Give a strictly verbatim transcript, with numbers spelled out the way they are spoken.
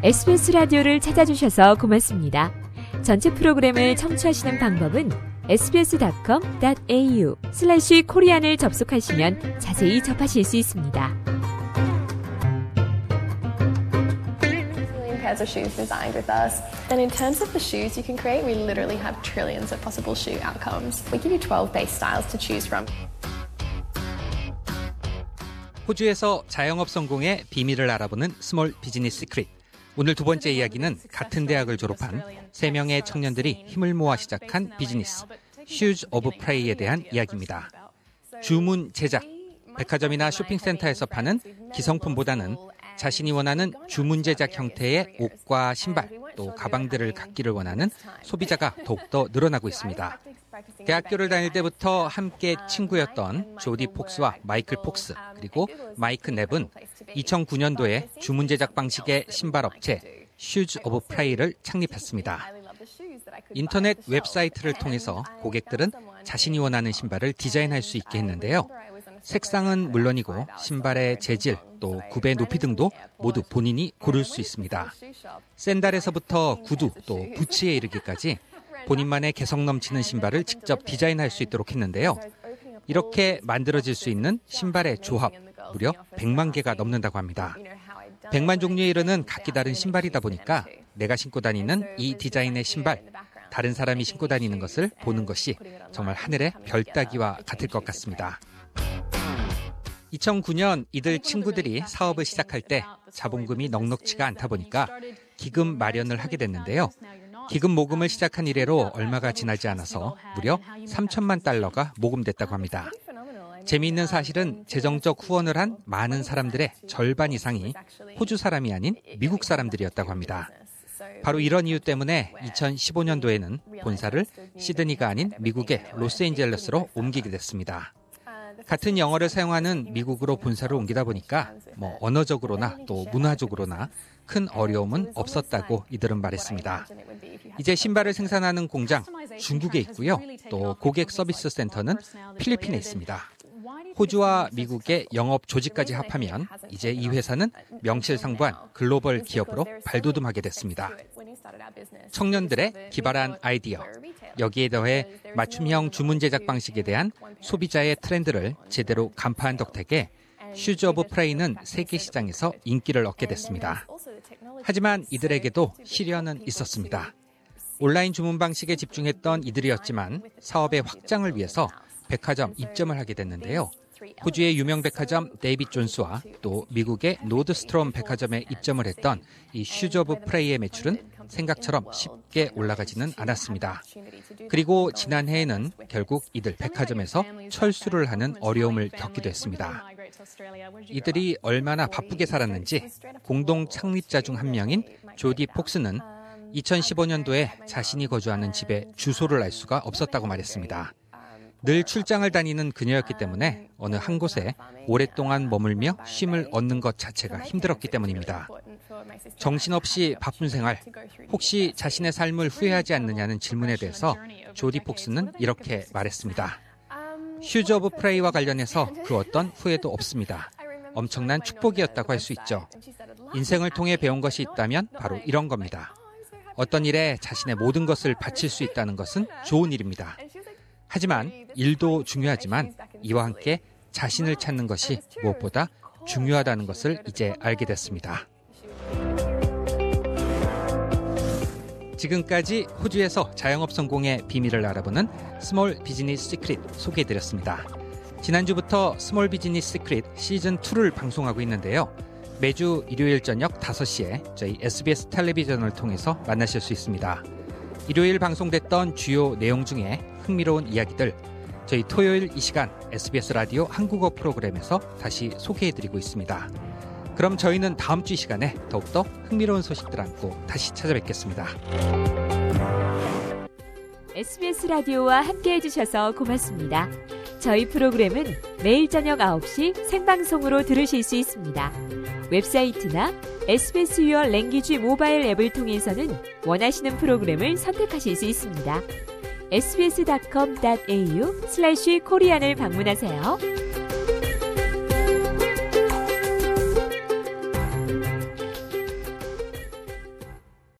에스비에스 라디오를 찾아주셔서 고맙습니다. 전체 프로그램을 청취하시는 방법은 에스비에스닷컴 닷 에이유 슬래시 코리안을 접속하시면 자세히 접하실 수 있습니다. Pairs of shoes designed with us. And in terms of the shoes you can create, we literally have trillions of possible shoe outcomes. We give you twelve base styles to choose from. 호주에서 자영업 성공의 비밀을 알아보는 스몰 비즈니스 시크릿. 오늘 두 번째 이야기는 같은 대학을 졸업한 세 명의 청년들이 힘을 모아 시작한 비즈니스, Shoes of Prey에 대한 이야기입니다. 주문 제작, 백화점이나 쇼핑센터에서 파는 기성품보다는 자신이 원하는 주문 제작 형태의 옷과 신발, 또 가방들을 갖기를 원하는 소비자가 더욱더 늘어나고 있습니다. 대학교를 다닐 때부터 함께 친구였던 조디 폭스와 마이클 폭스, 그리고 마이크 넵은 이천구 년도에 주문 제작 방식의 신발 업체 Shoes of Prey를 창립했습니다. 인터넷 웹사이트를 통해서 고객들은 자신이 원하는 신발을 디자인할 수 있게 했는데요. 색상은 물론이고 신발의 재질, 또 굽의 높이 등도 모두 본인이 고를 수 있습니다. 샌들에서부터 구두, 또 부츠에 이르기까지 본인만의 개성 넘치는 신발을 직접 디자인할 수 있도록 했는데요. 이렇게 만들어질 수 있는 신발의 조합, 무려 백만 개가 넘는다고 합니다. 백만 종류에 이르는 각기 다른 신발이다 보니까 내가 신고 다니는 이 디자인의 신발, 다른 사람이 신고 다니는 것을 보는 것이 정말 하늘의 별 따기와 같을 것 같습니다. 이천구 년 이들 친구들이 사업을 시작할 때 자본금이 넉넉치가 않다 보니까 기금 마련을 하게 됐는데요. 기금 모금을 시작한 이래로 얼마가 지나지 않아서 무려 삼천만 달러가 모금됐다고 합니다. 재미있는 사실은 재정적 후원을 한 많은 사람들의 절반 이상이 호주 사람이 아닌 미국 사람들이었다고 합니다. 바로 이런 이유 때문에 이천십오 년도에는 본사를 시드니가 아닌 미국의 로스앤젤레스로 옮기게 됐습니다. 같은 영어를 사용하는 미국으로 본사를 옮기다 보니까 뭐 언어적으로나 또 문화적으로나 큰 어려움은 없었다고 이들은 말했습니다. 이제 신발을 생산하는 공장 중국에 있고요. 또 고객 서비스 센터는 필리핀에 있습니다. 호주와 미국의 영업 조직까지 합하면 이제 이 회사는 명실상부한 글로벌 기업으로 발돋움하게 됐습니다. 청년들의 기발한 아이디어, 여기에 더해 맞춤형 주문 제작 방식에 대한 소비자의 트렌드를 제대로 간파한 덕택에 Shoes of Prey는 세계 시장에서 인기를 얻게 됐습니다. 하지만 이들에게도 시련은 있었습니다. 온라인 주문 방식에 집중했던 이들이었지만 사업의 확장을 위해서 백화점 입점을 하게 됐는데요. 호주의 유명 백화점 데이빗 존스와 또 미국의 노드스트롬 백화점에 입점을 했던 이 Shoes of Prey의 매출은 생각처럼 쉽게 올라가지는 않았습니다. 그리고 지난해에는 결국 이들 백화점에서 철수를 하는 어려움을 겪기도 했습니다. 이들이 얼마나 바쁘게 살았는지 공동 창립자 중 한 명인 조디 폭스는 이천십오 년도에 자신이 거주하는 집의 주소를 알 수가 없었다고 말했습니다. 늘 출장을 다니는 그녀였기 때문에 어느 한 곳에 오랫동안 머물며 쉼을 얻는 것 자체가 힘들었기 때문입니다. 정신없이 바쁜 생활, 혹시 자신의 삶을 후회하지 않느냐는 질문에 대해서 조디 폭스는 이렇게 말했습니다. Shoes of Prey와 관련해서 그 어떤 후회도 없습니다. 엄청난 축복이었다고 할 수 있죠. 인생을 통해 배운 것이 있다면 바로 이런 겁니다. 어떤 일에 자신의 모든 것을 바칠 수 있다는 것은 좋은 일입니다. 하지만 일도 중요하지만 이와 함께 자신을 찾는 것이 무엇보다 중요하다는 것을 이제 알게 됐습니다. 지금까지 호주에서 자영업 성공의 비밀을 알아보는 스몰 비즈니스 시크릿 소개해드렸습니다. 지난주부터 스몰 비즈니스 시크릿 시즌이를 방송하고 있는데요. 매주 일요일 저녁 다섯 시에 저희 에스비에스 텔레비전을 통해서 만나실 수 있습니다. 일요일 방송됐던 주요 내용 중에 흥미로운 이야기들 저희 토요일 이 시간 에스비에스 라디오 한국어 프로그램에서 다시 소개해드리고 있습니다. 그럼 저희는 다음 주 이 시간에 더욱더 흥미로운 소식들 안고 다시 찾아뵙겠습니다. 에스비에스 라디오와 함께해 주셔서 고맙습니다. 저희 프로그램은 매일 저녁 아홉 시 생방송으로 들으실 수 있습니다. 웹사이트나 에스비에스 Your Language 모바일 앱을 통해서는 원하시는 프로그램을 선택하실 수 있습니다. 에스비에스닷컴 닷 에이유 슬래시 코리안을 방문하세요.